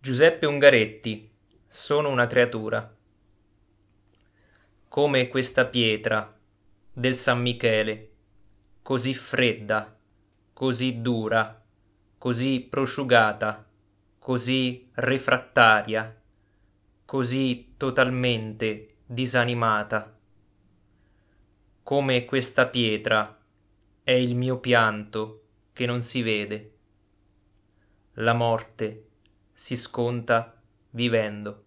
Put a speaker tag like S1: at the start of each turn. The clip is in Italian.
S1: Giuseppe Ungaretti, sono una creatura. Come questa pietra del San Michele, così fredda, così dura, così prosciugata, così refrattaria, così totalmente disanimata. Come questa pietra è il mio pianto che non si vede. La morte si sconta vivendo.